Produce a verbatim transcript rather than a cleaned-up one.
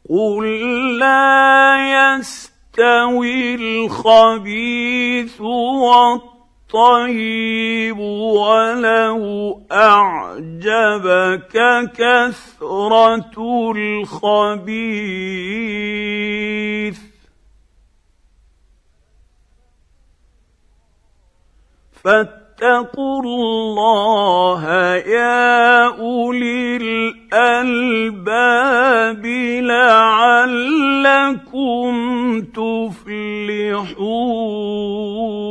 قل لا يستوي الخبيث والطيب ولو أعجبك كثرة الخبيث فاتقوا الله يا أولي الألباب لعلكم تفلحون.